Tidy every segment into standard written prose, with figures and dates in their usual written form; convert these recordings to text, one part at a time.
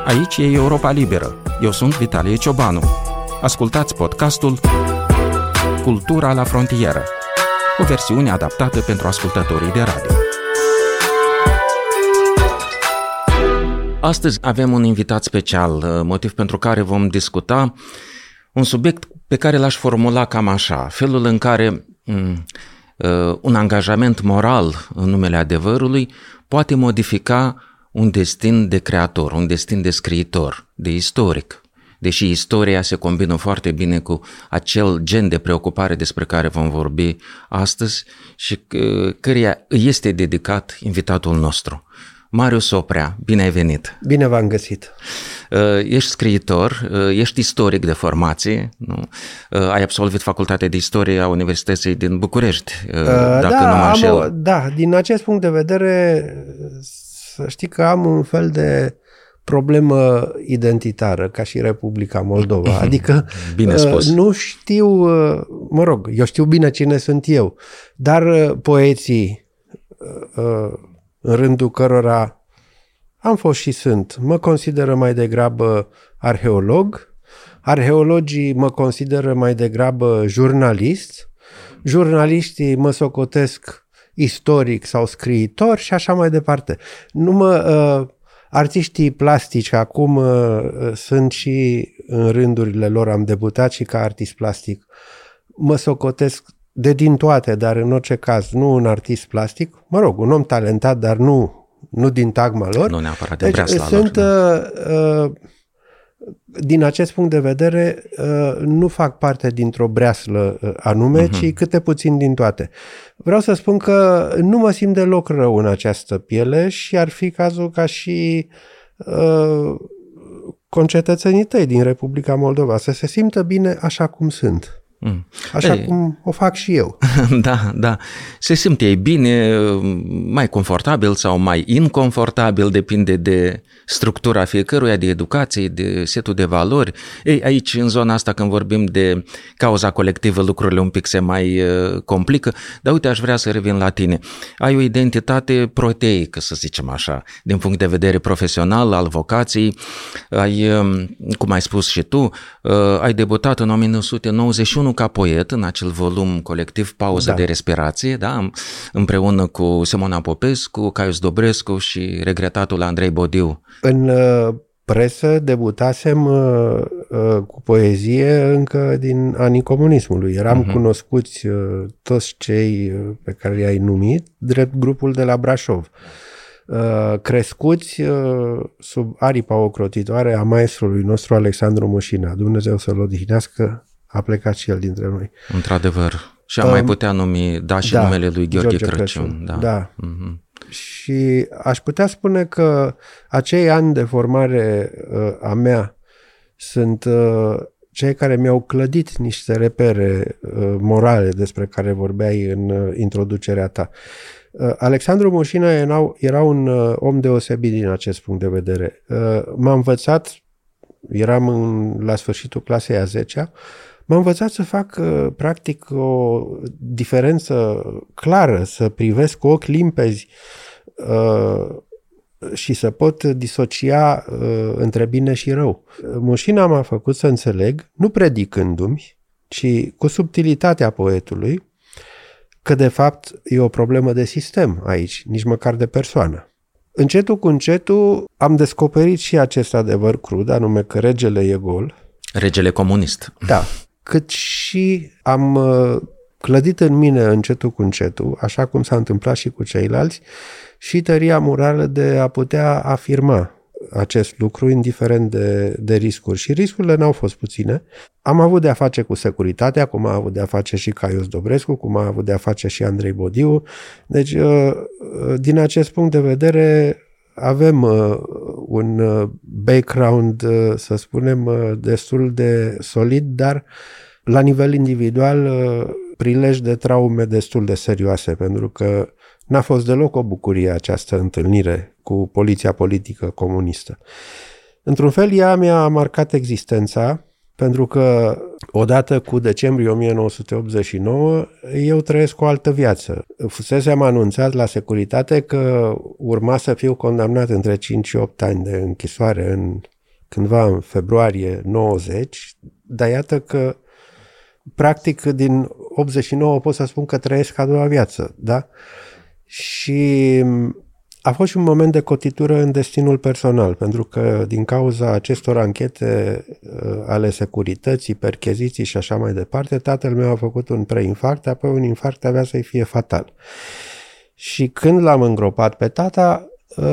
Aici e Europa Liberă. Eu sunt Vitalie Ciobanu. Ascultați podcastul Cultura la frontieră, o versiune adaptată pentru ascultătorii de radio. Astăzi avem un invitat special, motiv pentru care vom discuta un subiect pe care l-aș formula cam așa: felul în care un angajament moral în numele adevărului poate modifica un destin de creator, un destin de scriitor, de istoric. Deși istoria se combină foarte bine cu acel gen de preocupare despre care vom vorbi astăzi și căreia este dedicat invitatul nostru. Marius Oprea, bine ai venit! Bine v-am găsit! Ești scriitor, ești istoric de formație, nu? Ai absolvit Facultatea de Istorie a Universității din București, dacă nu mă înșel. Da, din acest punct de vedere, să știi că am un fel de problemă identitară, ca și Republica Moldova. Adică bine spus. Nu știu, eu știu bine cine sunt eu, dar poeții, în rândul cărora am fost și sunt, mă consideră mai degrabă arheolog, arheologii mă consideră mai degrabă jurnalist, jurnaliștii mă socotesc istoric sau scriitor și așa mai departe. Artiștii plastici, acum sunt și în rândurile lor, am debutat și ca artist plastic, mă socotesc din toate, dar în orice caz nu un artist plastic, un om talentat, dar nu din tagma lăr. Nu neapărat de breasla sunt, lor. Din acest punct de vedere, nu fac parte dintr-o breaslă anume, ci câte puțin din toate. Vreau să spun că nu mă simt deloc rău în această piele și ar fi cazul ca și concetățenii tăi din Republica Moldova să se simtă bine așa cum sunt. Așa cum o fac și eu. Da. Se simte ei bine, mai confortabil sau mai inconfortabil, depinde de structura fiecăruia, de educație, de setul de valori. Ei, aici, în zona asta, când vorbim de cauza colectivă, lucrurile un pic se mai complică. Dar uite, aș vrea să revin la tine. Ai o identitate proteică, să zicem așa, din punct de vedere profesional, al vocației. Ai, cum ai spus și tu, ai debutat în 1991 ca poet în acel volum colectiv Pauză de respirație, da? Împreună cu Simona Popescu, Caius Dobrescu și regretatul Andrei Bodiu. În presă debutasem cu poezie încă din anii comunismului. Eram cunoscuți toți cei pe care i-ai numit drept grupul de la Brașov. Crescuți sub aripa ocrotitoare a maestrului nostru Alexandru Mușina. Dumnezeu să-l odihnească, a plecat și el dintre noi. Într-adevăr. Și am mai putea numi, și numele lui Gheorghe Crăciun. Da. Și aș putea spune că acei ani de formare a mea sunt cei care mi-au clădit niște repere morale despre care vorbeai în introducerea ta. Alexandru Mușina era un om deosebit din acest punct de vedere. M-a învățat, eram la sfârșitul clasei a 10-a, m-a învățat să fac practic o diferență clară, să privesc cu ochi limpezi și să pot disocia între bine și rău. Mușina m-a făcut să înțeleg, nu predicându-mi, ci cu subtilitatea poetului, că de fapt e o problemă de sistem aici, nici măcar de persoană. Încetul cu încetul am descoperit și acest adevăr crud, anume că regele e gol. Regele comunist. Da. Cât și am clădit în mine încetul cu încetul, așa cum s-a întâmplat și cu ceilalți, și tăria morală de a putea afirma acest lucru indiferent de riscuri. Și riscurile n-au fost puține. Am avut de a face cu securitatea, cum a avut de a face și Caius Dobrescu, cum a avut de a face și Andrei Bodiu. Deci, din acest punct de vedere, avem un background, să spunem, destul de solid, dar la nivel individual prilej de traume destul de serioase, pentru că n-a fost deloc o bucurie această întâlnire cu poliția politică comunistă. Într-un fel, ea mi-a marcat existența, pentru că odată cu decembrie 1989 eu trăiesc o altă viață. Fusesem anunțat la securitate că urma să fiu condamnat între 5 și 8 ani de închisoare în cândva în februarie 90, dar iată că practic din 89 pot să spun că trăiesc a doua viață, da? Și a fost și un moment de cotitură în destinul personal, pentru că din cauza acestor anchete ale securității, percheziții și așa mai departe, tatăl meu a făcut un preinfarct, apoi un infarct avea să-i fie fatal. Și când l-am îngropat pe tata,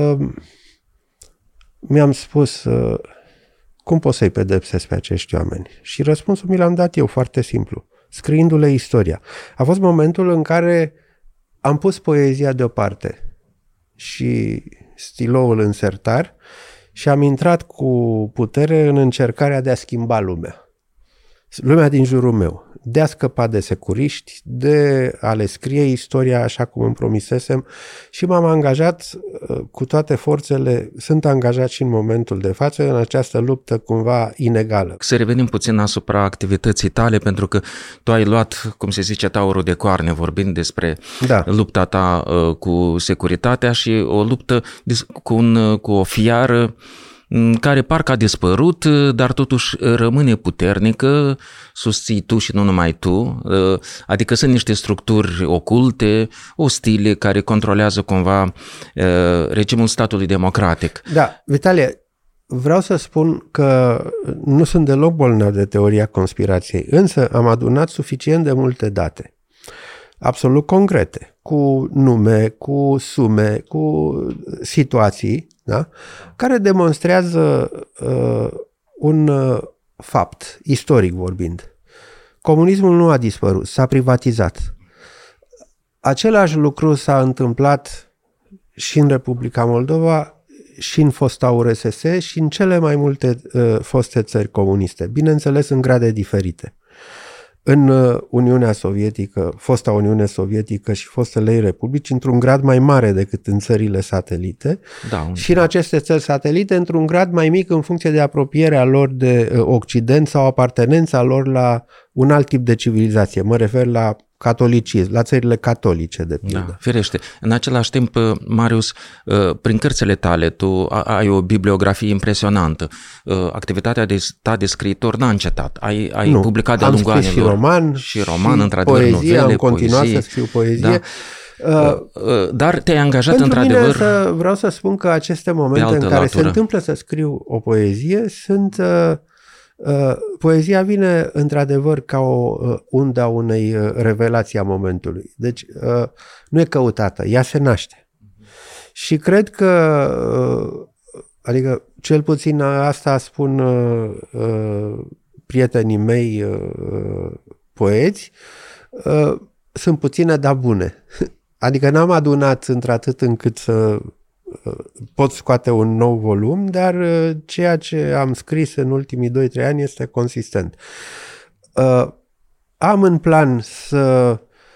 mi-am spus, cum pot să-i pedepsesc pe acești oameni? Și răspunsul mi l-am dat eu, foarte simplu, scriindu-le istoria. A fost momentul în care am pus poezia deoparte și stiloul în sertar și am intrat cu putere în încercarea de a schimba lumea din jurul meu, de a scăpa de securiști, de a le scrie istoria așa cum îmi promisesem și m-am angajat cu toate forțele, sunt angajat și în momentul de față în această luptă cumva inegală. Să revenim puțin asupra activității tale, pentru că tu ai luat, cum se zice, taurul de coarne, vorbind despre lupta ta cu securitatea și o luptă cu o fiară care parcă a dispărut, dar totuși rămâne puternică, susții tu și nu numai tu, adică sunt niște structuri oculte, ostile, care controlează cumva regimul statului democratic. Da, Vitalie, vreau să spun că nu sunt deloc bolnav de teoria conspirației, însă am adunat suficient de multe date, absolut concrete, cu nume, cu sume, cu situații, da? Care demonstrează un fapt, istoric vorbind. Comunismul nu a dispărut, s-a privatizat. Același lucru s-a întâmplat și în Republica Moldova, și în fosta URSS, și în cele mai multe foste țări comuniste, bineînțeles în grade diferite. În Uniunea Sovietică, fosta Uniune Sovietică și fostele ei republici, într-un grad mai mare decât în țările satelite, și în aceste țări satelite, într-un grad mai mic în funcție de apropierea lor de Occident sau apartenența lor la un alt tip de civilizație. Mă refer la catolicism, la țările catolice, de pildă. Da, firește. În același timp, Marius, prin cărțile tale, tu ai o bibliografie impresionantă. Activitatea ta de scriitor n-a încetat. Ai publicat de-a lungul anilor. Și roman, într-adevăr, poezie, novele, am continuat să scriu poezie. Da. Dar te-ai angajat pentru într-adevăr... Mine vreau să spun că aceste momente în care se întâmplă să scriu o poezie sunt... Poezia vine într-adevăr ca o undă a unei revelații a momentului. Deci nu e căutată, ea se naște. Și cred că, adică cel puțin asta spun prietenii mei poeți, sunt puține, dar bune. Adică n-am adunat într-atât încât să pot scoate un nou volum, dar ceea ce am scris în ultimii 2-3 ani este consistent. Am în plan să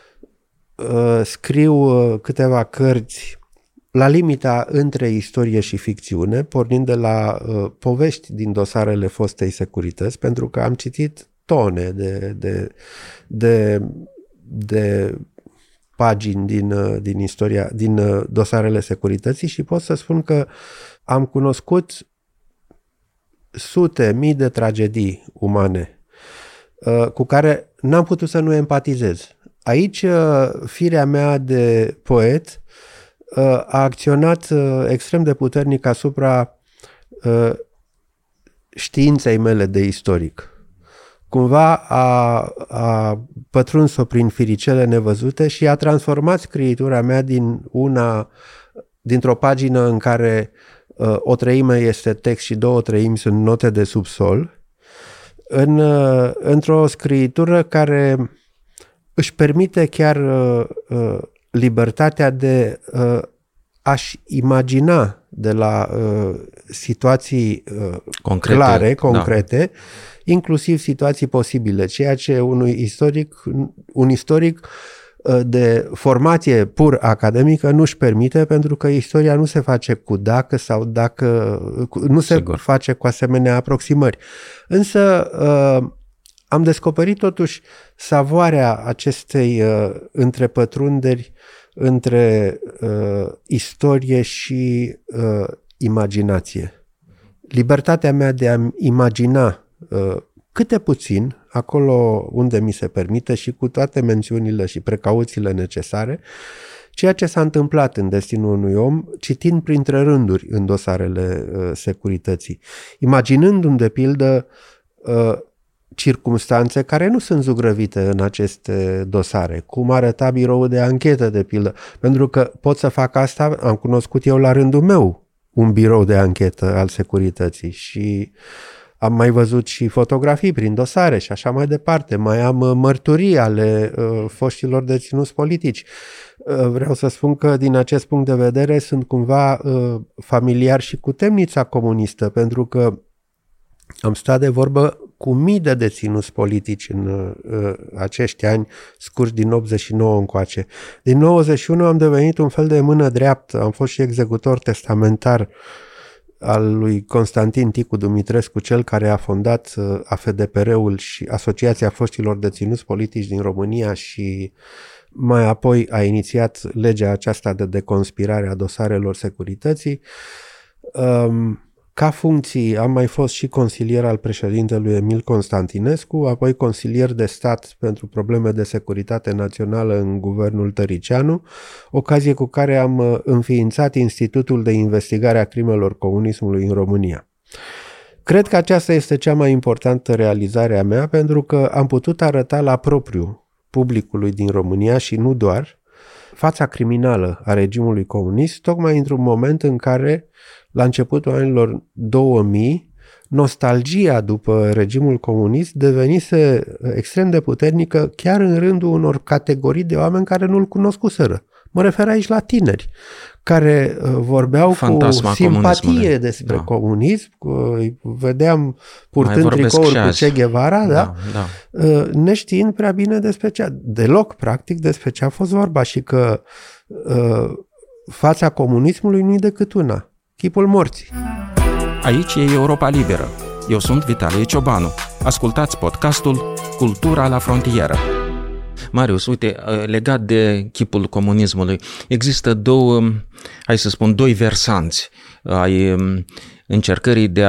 scriu câteva cărți la limita între istorie și ficțiune, pornind de la povești din dosarele fostei securități, pentru că am citit tone de pagini din istoria, din dosarele securității și pot să spun că am cunoscut mii de tragedii umane cu care n-am putut să nu empatizez. Aici firea mea de poet a acționat extrem de puternic asupra științei mele de istoric. Cumva a pătruns-o prin firicele nevăzute și a transformat scriitura mea dintr-o pagină în care o treime este text și 2/3 sunt note de subsol, într-o scriitură care își permite chiar libertatea de a-și imagina de la situații clare, concrete, inclusiv situații posibile, ceea ce un istoric de formație pur academică nu își permite, pentru că istoria nu se face cu dacă sau dacă, nu se face cu asemenea aproximări. Însă am descoperit totuși savoarea acestei întrepătrunderi între istorie și imaginație. libertatea mea de a imagina câte puțin, acolo unde mi se permite și cu toate mențiunile și precauțiile necesare, ceea ce s-a întâmplat în destinul unui om, citind printre rânduri în dosarele securității, imaginându-mi de pildă circumstanțe care nu sunt zugrăvite în aceste dosare, cum arăta biroul de anchetă, de pildă, pentru că pot să fac asta, am cunoscut eu la rândul meu un birou de anchetă al securității și am mai văzut și fotografii prin dosare și așa mai departe. Mai am mărturii ale foștilor deținuți politici. Vreau să spun că din acest punct de vedere sunt cumva familiar și cu temnița comunistă, pentru că am stat de vorbă cu mii de deținuți politici în acești ani scurși din 89 încoace. Din 91 am devenit un fel de mână dreaptă, am fost și executor testamentar al lui Constantin Ticu Dumitrescu, cel care a fondat AFDPR-ul și Asociația Foștilor Deținuți Politici din România și mai apoi a inițiat legea aceasta de deconspirare a dosarelor securității. Ca funcții am mai fost și consilier al președintelui Emil Constantinescu, apoi consilier de stat pentru probleme de securitate națională în guvernul Tăricianu, ocazie cu care am înființat Institutul de Investigare a Crimelor Comunismului în România. Cred că aceasta este cea mai importantă realizare a mea, pentru că am putut arăta la propriu publicului din România și nu doar fața criminală a regimului comunist, tocmai într-un moment în care, la începutul anilor 2000, nostalgia după regimul comunist devenise extrem de puternică chiar în rândul unor categorii de oameni care nu-l cunoscuseră. Mă refer aici la tineri, care vorbeau Fantasma cu simpatie despre comunism, vedeam purtând tricouri cu Che Guevara, da? Neștiind prea bine deloc practic despre ce a fost vorba și că fața comunismului nu-i decât una, chipul morții. Aici e Europa Liberă. Eu sunt Vitalie Ciobanu. Ascultați podcastul Cultura la frontieră. Marius, uite, legat de chipul comunismului, există doi versanți ai încercării de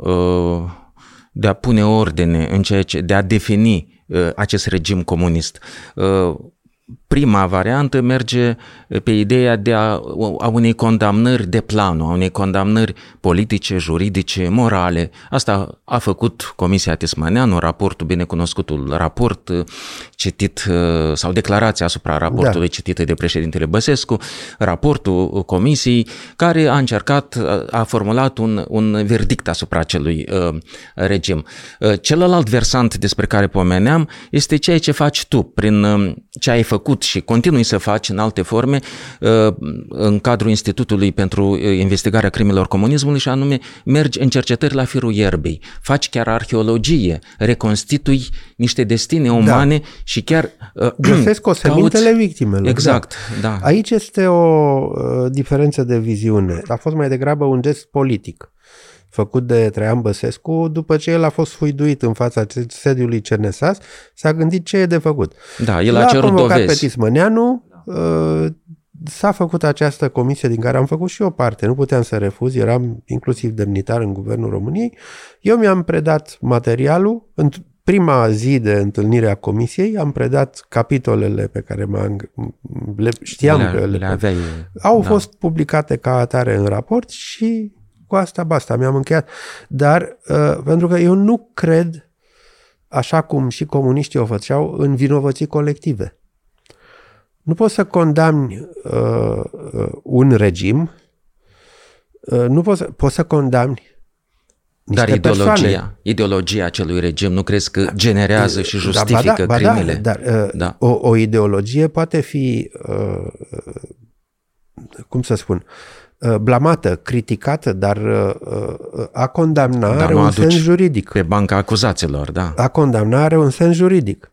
a pune ordine în de a defini acest regim comunist. Prima variantă merge pe ideea a unei condamnări de planul, a unei condamnări politice, juridice, morale. Asta a făcut Comisia Tismaneanu, raportul, binecunoscutul raport citit, sau declarația asupra raportului citită de președintele Băsescu, raportul Comisiei, care a formulat un verdict asupra acelui regim. Celălalt versant despre care pomeneam este ceea ce faci tu, prin ce ai făcut și continui să faci în alte forme în cadrul Institutului pentru Investigarea Crimelor Comunismului, și anume mergi în cercetări la firul ierbei, faci chiar arheologie, reconstitui niște destine umane și chiar găsesc osemintele victimelor. Exact, da. Aici este o diferență de viziune. A fost mai degrabă un gest politic făcut de Traian Băsescu, după ce el a fost sfuiduit în fața sediului CNSAS, s-a gândit ce e de făcut. Da, el a cerut dovezi. Pe Tismăneanu, s-a făcut această comisie din care am făcut și o parte, nu puteam să refuz, eram inclusiv demnitar în Guvernul României. Eu mi-am predat materialul, în prima zi de întâlnire a comisiei, am predat capitolele pe care știam că le aveai. Au fost publicate ca atare în raport și cu asta basta, mi-am încheiat. Dar pentru că eu nu cred, așa cum și comuniștii o făceau, în vinovății colective. Nu poți să condamni un regim, poți să condamni niște Dar ideologia acelui regim nu crezi că generează și justifică crimele? Dar o ideologie poate fi, cum să spun, blamată, criticată, dar a condamna are un sens juridic. Pe banca acuzaților, da. A condamna are un sens juridic.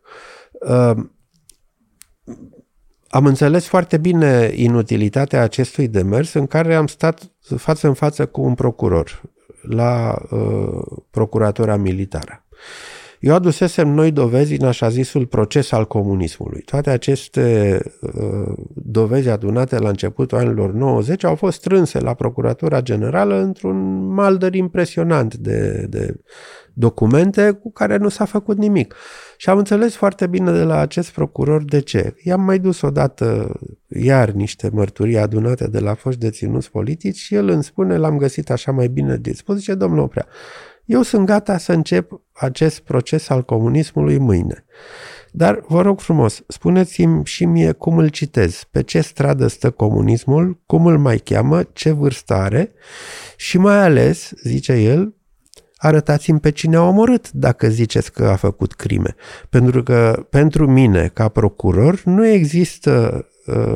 Am înțeles foarte bine inutilitatea acestui demers în care am stat față în față cu un procuror la procuratura militară. Eu adusesem noi dovezi în așa zisul proces al comunismului. Toate aceste dovezi adunate la începutul anilor 90 au fost strânse la Procuratura Generală într-un maldăr impresionant de documente cu care nu s-a făcut nimic. Și am înțeles foarte bine de la acest procuror de ce. I-am mai dus odată iar niște mărturii adunate de la foști deținuți politici și el îmi spune, l-am găsit așa mai bine dispus, zice, domnule Oprea, eu sunt gata să încep acest proces al comunismului mâine. Dar vă rog frumos, spuneți-mi și mie cum îl citez, pe ce stradă stă comunismul, cum îl mai cheamă, ce vârstă are și mai ales, zice el, arătați-mi pe cine a omorât dacă ziceți că a făcut crime. Pentru că pentru mine, ca procuror, nu există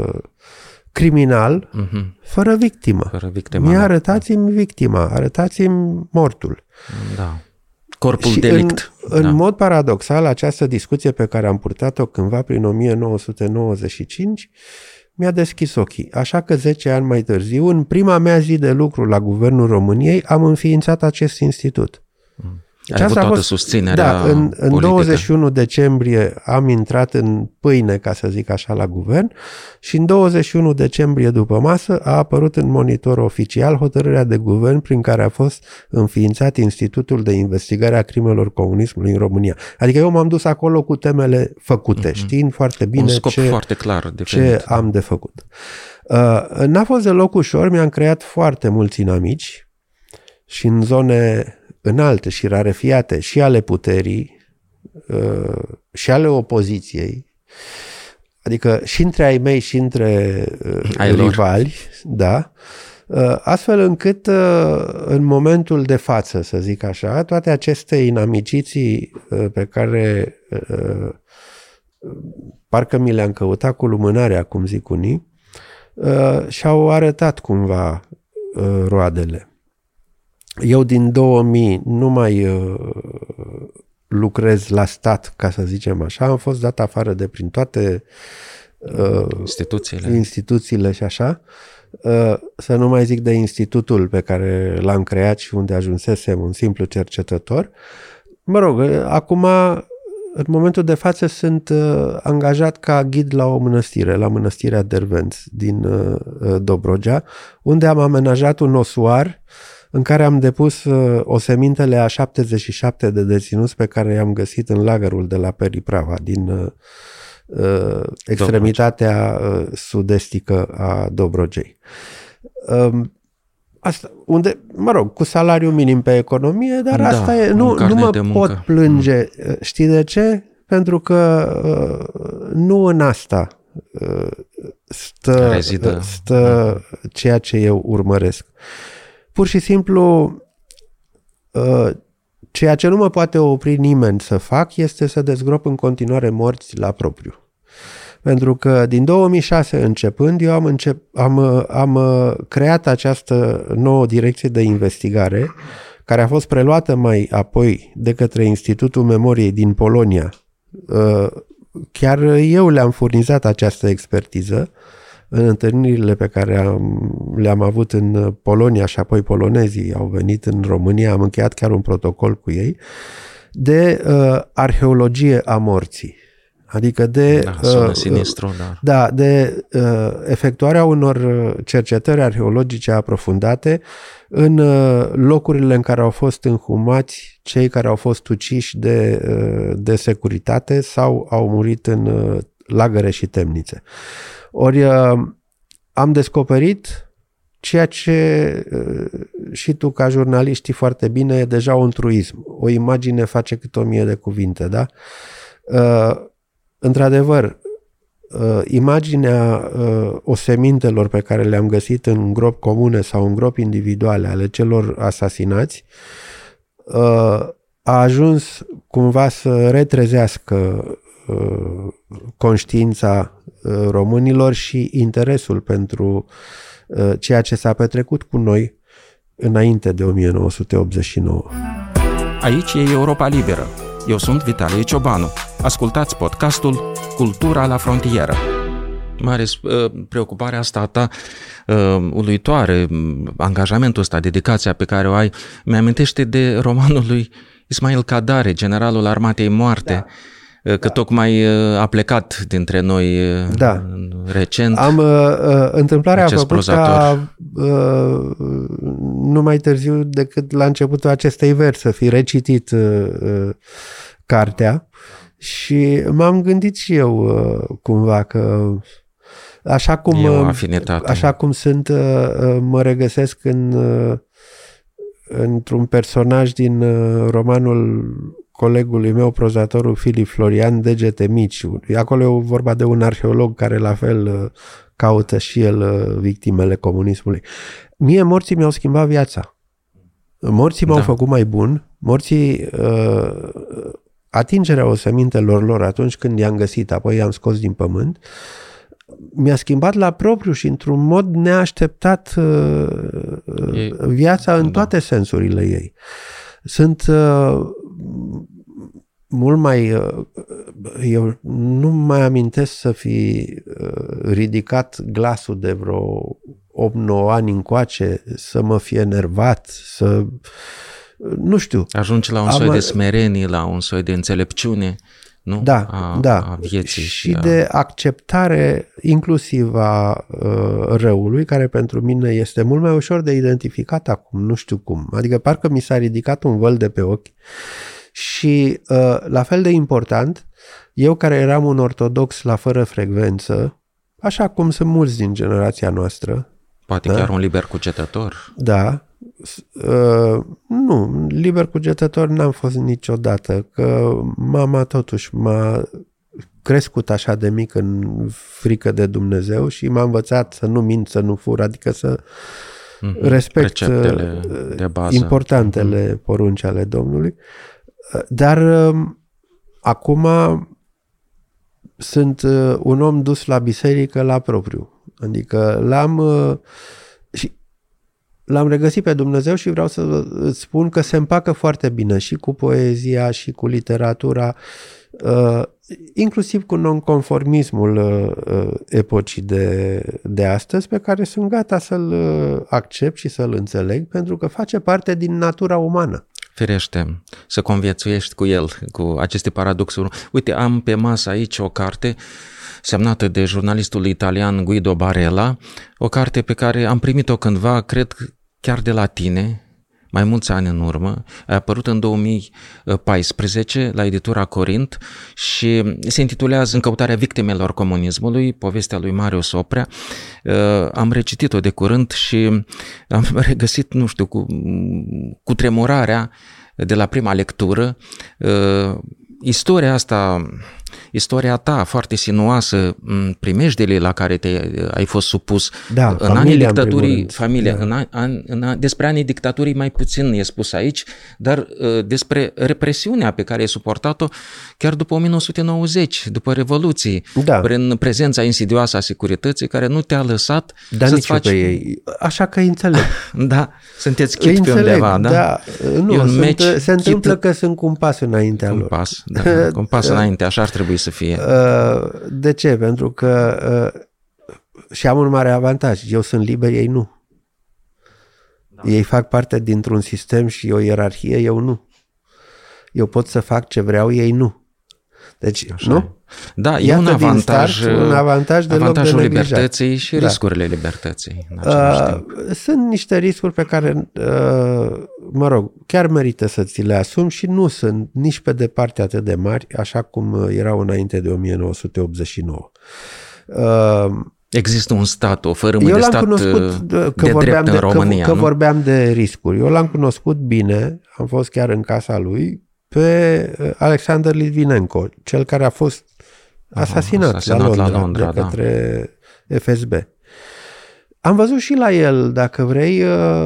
criminal fără victimă. Mie arătați-mi victima, arătați-mi mortul. Da. Corpul și delict. În mod paradoxal, această discuție pe care am purtat-o cândva prin 1995 mi-a deschis ochii. Așa că 10 ani mai târziu, în prima mea zi de lucru la Guvernul României, am înființat acest institut. Ai avut toată susținerea politică. În 21 decembrie am intrat în pâine, ca să zic așa, la guvern și în 21 decembrie după masă a apărut în monitor oficial hotărârea de guvern prin care a fost înființat Institutul de Investigare a Crimelor Comunismului în România. Adică eu m-am dus acolo cu temele făcute, știind foarte bine un scop foarte clar ce am de făcut. N-a fost deloc ușor, mi-am creat foarte mulți inamici și în zone înalte și rarefiate și ale puterii și ale opoziției, adică și între ai mei și între rivali, da, astfel încât în momentul de față, să zic așa, toate aceste inamiciții pe care parcă mi le-am căutat cu lumânarea, cum zic unii, și-au arătat cumva roadele. Eu din 2000 nu mai lucrez la stat, ca să zicem așa, am fost dat afară de prin toate instituțiile și așa, să nu mai zic de institutul pe care l-am creat și unde ajunsesem un simplu cercetător. Mă rog, acum, în momentul de față, sunt angajat ca ghid la o mănăstire, la Mănăstirea Dervenți din Dobrogea, unde am amenajat un osuar în care am depus osemintele a 77 de deținuți pe care i-am găsit în lagărul de la Periprava, din extremitatea sud-estică a Dobrogei. Asta, unde, mă rog, cu salariu minim pe economie, dar asta e, nu mă pot plânge. Știi de ce? Pentru că nu în asta stă ceea ce eu urmăresc. Pur și simplu, ceea ce nu mă poate opri nimeni să fac este să dezgrop în continuare morți la propriu. Pentru că din 2006 începând, eu am creat această nouă direcție de investigare, care a fost preluată mai apoi de către Institutul Memoriei din Polonia. Chiar eu le-am furnizat această expertiză în întâlnirile pe care le-am avut în Polonia și apoi polonezii au venit în România, am încheiat chiar un protocol cu ei, de arheologie a morții. Adică de, sinistru, de efectuarea unor cercetări arheologice aprofundate în locurile în care au fost înhumați cei care au fost uciși de securitate sau au murit în lagăre și temnițe. Ori am descoperit ceea ce și tu ca jurnalist știi foarte bine, e deja un truism. O imagine face cât 1000 de cuvinte, da? Într-adevăr, imaginea osemintelor pe care le-am găsit în gropi comune sau în gropi individuale ale celor asasinați a ajuns cumva să retrezească conștiința românilor și interesul pentru ceea ce s-a petrecut cu noi înainte de 1989. Aici e Europa Liberă. Eu sunt Vitalie Ciobanu. Ascultați podcastul Cultura la frontieră. Marius, preocuparea asta ta uluitoare, angajamentul ăsta, dedicația pe care o ai, mi-amintește de romanul lui Ismail Kadare, generalul armatei moarte, că tocmai a plecat dintre noi recent. Întâmplarea a făcut ca nu mai târziu decât la începutul acestei veri să fi recitit cartea și m-am gândit și eu cumva că așa cum sunt, mă regăsesc într-un personaj din romanul colegului meu, prozatorul Filip Florian, Degete mici. Acolo e vorba de un arheolog care la fel caută și el victimele comunismului. Mie morții mi-au schimbat viața. Morții m-au făcut mai bun. Morții, atingerea osemintelor lor atunci când i-am găsit, apoi i-am scos din pământ, mi-a schimbat la propriu și într-un mod neașteptat viața în toate sensurile ei. Sunt mult mai... Eu nu mai amintesc să fi ridicat glasul de vreo 8-9 ani încoace, să mă fie enervat, să... Nu știu. Ajungi la un soi de smerenie, la un soi de înțelepciune, nu? A vieții. Și de acceptare inclusiv a răului, care pentru mine este mult mai ușor de identificat acum, nu știu cum. Adică parcă mi s-a ridicat un văl de pe ochi și la fel de important, eu care eram un ortodox la fără frecvență, așa cum sunt mulți din generația noastră. Poate chiar un liber cugetător. Da. Nu, liber cugetător n-am fost niciodată, că mama totuși m-a crescut așa de mic în frică de Dumnezeu și m-a învățat să nu mint, să nu fur, adică să respect de bază. Importantele porunci ale Domnului. Dar acum sunt un om dus la biserică la propriu. Adică l-am regăsit pe Dumnezeu și vreau să îți spun că se împacă foarte bine și cu poezia și cu literatura, inclusiv cu nonconformismul epocii de astăzi, pe care sunt gata să-l accept și să-l înțeleg, pentru că face parte din natura umană. Firește, să conviețuiești cu el, cu aceste paradoxuri. Uite, am pe masă aici o carte semnată de jurnalistul italian Guido Barella, o carte pe care am primit-o cândva, cred chiar de la tine, mai mulți ani în urmă, a apărut în 2014 la editura Corint și se intitulează În căutarea victimelor comunismului, povestea lui Marius Oprea. Am recitit-o de curând și am regăsit, nu știu, cu tremurarea de la prima lectură, istoria ta foarte sinuoasă, primejdele la care ai fost supus în anii dictaturii, despre anii dictaturii mai puțin e spus aici, dar despre represiunea pe care ai suportat-o chiar după 1990, după Revoluție, prin prezența insidioasă a securității care nu te-a lăsat să-ți faci... pe ei. Așa că înțeleg. Da, sunteți chit pe undeva, da? Da. Nu, se întâmplă că sunt cu un pas înaintea lor. Cu un pas înainte, așa ar trebui să fie. De ce? Pentru că și am un mare avantaj. Eu sunt liber, ei nu. Ei fac parte dintr-un sistem și o ierarhie, eu nu. Eu pot să fac ce vreau, ei nu. Deci, așa. Nu? Da, e un avantaj avantajul libertății și riscurile libertății. Sunt niște riscuri pe care, chiar merită să ți le asumi și nu sunt nici pe departe atât de mari, așa cum erau înainte de 1989. Există un stat, o fărâmă de stat de drept în România, că vorbeam de riscuri. Eu l-am cunoscut bine, am fost chiar în casa lui, pe Alexander Litvinenko, cel care a fost asasinat la Londra de către FSB. Am văzut și la el, dacă vrei,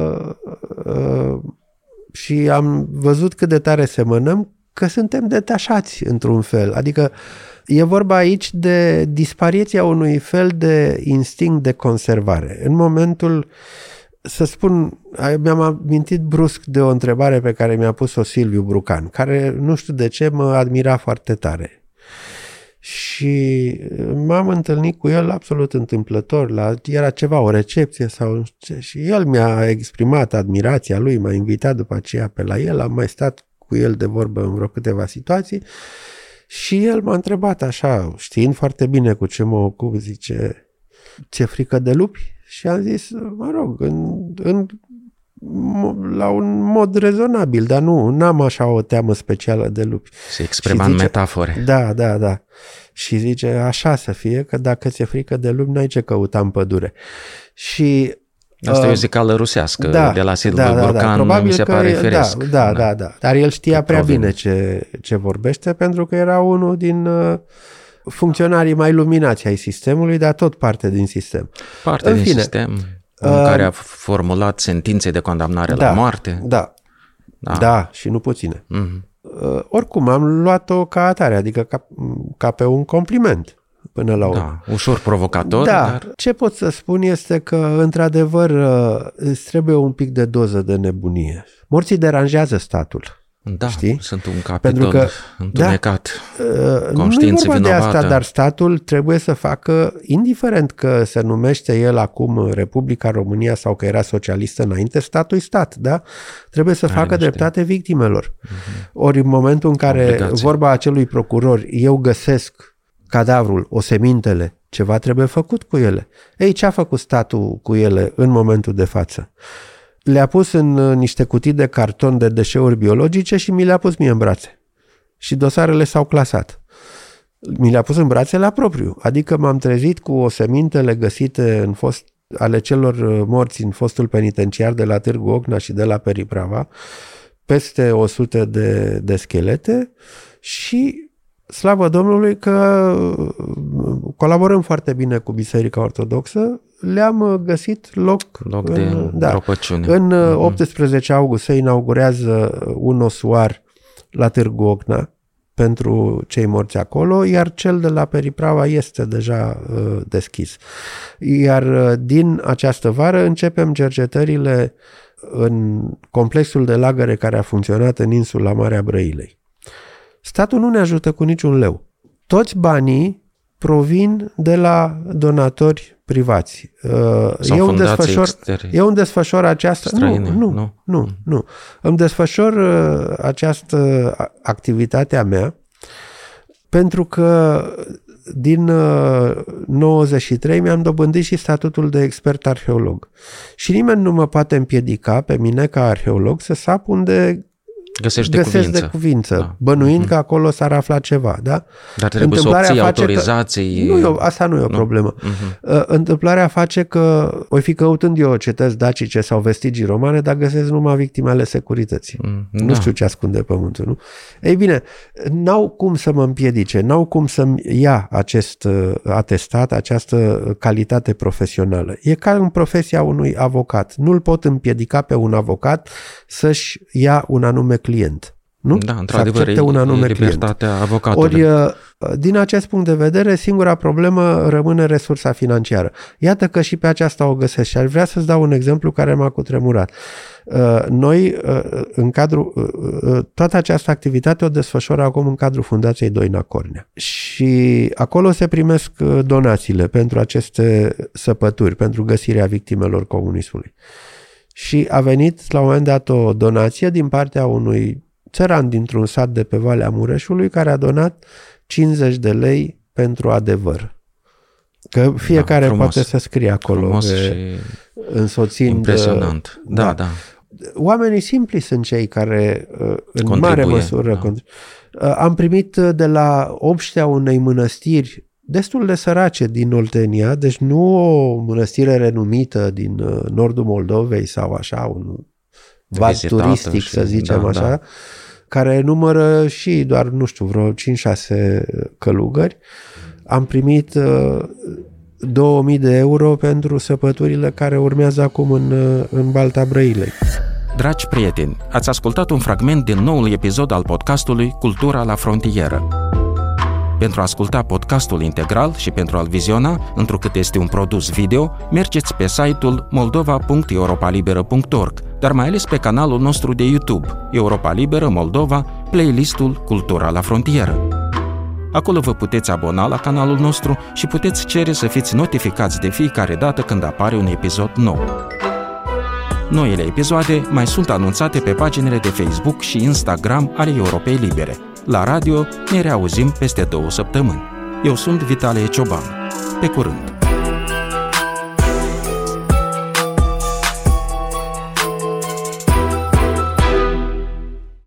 și am văzut cât de tare semănăm, că suntem detașați într-un fel. Adică e vorba aici de dispariția unui fel de instinct de conservare. În momentul, să spun, mi-am amintit brusc de o întrebare pe care mi-a pus-o Silviu Brucan, care nu știu de ce mă admira foarte tare. Și m-am întâlnit cu el absolut întâmplător, era ceva, o recepție sau nu știu ce, și el mi-a exprimat admirația lui, m-a invitat după aceea pe la el, am mai stat cu el de vorbă în vreo câteva situații și el m-a întrebat așa, știind foarte bine cu ce mă ocup, zice, ți-e frică de lupi? Și am zis, mă rog, la un mod rezonabil, dar n-am așa o teamă specială de lupi. Se exprima în metafore. Da. Și zice, așa să fie, că dacă ți-e frică de lupi, n-ai ce căuta în pădure. Și asta e o zicală rusească, de la Silviu Burcan, mi se pare firesc. Da. Dar el știa prea bine ce vorbește, pentru că era unul din funcționarii mai luminați ai sistemului, dar tot parte din sistem. Parte din sistem, care a formulat sentințe de condamnare la moarte. Da, și nu puține. Oricum, am luat-o ca atare, adică ca pe un compliment. Până la urmă. Ușor provocator. Dar ce pot să spun este că, într-adevăr, îți trebuie un pic de doză de nebunie. Morții deranjează statul. Da, știi? Sunt un capitol întunecat. Conștiință vinovată. Nu e vorba de asta, dar statul trebuie să facă, indiferent că se numește el acum Republica România sau că era socialistă înainte, statul e stat, da? Trebuie să facă dreptate victimelor. Ori în momentul în care, vorba acelui procuror, eu găsesc cadavrul, osemintele, ceva trebuie făcut cu ele. Ei, ce a făcut statul cu ele în momentul de față? Le-a pus în niște cutii de carton de deșeuri biologice și mi le-a pus mie în brațe. Și dosarele s-au clasat. Mi le-a pus în brațe la propriu. Adică m-am trezit cu osemintele găsite ale celor morți în fostul penitenciar de la Târgu Ocna și de la Periprava, peste 100 de schelete și slavă Domnului că colaborăm foarte bine cu Biserica Ortodoxă, le-am găsit loc de propăciune. În 18 august se inaugurează un osuar la Târgu Ocna pentru cei morți acolo, iar cel de la Periprava este deja deschis. Iar din această vară începem cercetările în complexul de lagăre care a funcționat în insula Marea Brăilei. Statul nu ne ajută cu niciun leu. Toți banii provin de la donatori privați. Eu îmi desfășor această... Nu. Îmi desfășor această activitate a mea pentru că din 93 mi-am dobândit și statutul de expert arheolog. Și nimeni nu mă poate împiedica pe mine ca arheolog să sap unde găsesc de cuvință, bănuind că acolo s-ar afla ceva, da? Dar trebuie să obții autorizații. Asta nu e o problemă. Întâmplarea face că voi fi căutând eu cetăți dacice sau vestigii romane, dar găsesc numai victime ale securității. Nu știu ce ascunde pământul, nu? Ei bine, n-au cum să mă împiedice, n-au cum să-mi ia acest atestat, această calitate profesională. E ca în profesia unui avocat. Nu-l pot împiedica pe un avocat să-și ia un anume client. Nu? Da, într-adevăr, e libertatea avocatului. Ori, din acest punct de vedere, singura problemă rămâne resursa financiară. Iată că și pe aceasta o găsesc și aș vrea să-ți dau un exemplu care m-a cutremurat. Noi, în cadrul, toată această activitate o desfășură acum în cadrul Fundației Doina Cornea. Și acolo se primesc donațiile pentru aceste săpături, pentru găsirea victimelor comunismului. Și a venit la un moment dat o donație din partea unui țăran dintr-un sat de pe Valea Mureșului care a donat 50 de lei pentru adevăr. Că fiecare poate să scrie acolo însoțind... Impresionant. Da. Oamenii simpli sunt cei care în mare măsură... Am primit de la obștea unei mănăstiri destul de sărace din Oltenia, deci nu o mănăstire renumită din nordul Moldovei sau așa, un vat turistic, să zicem așa, care numără și doar, nu știu, vreo 5-6 călugări. Am primit 2000 de euro pentru săpăturile care urmează acum în Balta Brăilei. Dragi prieteni, ați ascultat un fragment din noul episod al podcastului Cultura la frontieră. Pentru a asculta podcastul integral și pentru a-l viziona, întrucât este un produs video, mergeți pe site-ul moldova.europalibera.org, dar mai ales pe canalul nostru de YouTube, Europa Liberă Moldova, playlistul Cultura la frontieră. Acolo vă puteți abona la canalul nostru și puteți cere să fiți notificați de fiecare dată când apare un episod nou. Noile episoade mai sunt anunțate pe paginile de Facebook și Instagram ale Europei Libere. La radio ne reauzim peste 2 săptămâni. Eu sunt Vitalie Cioban. Pe curând!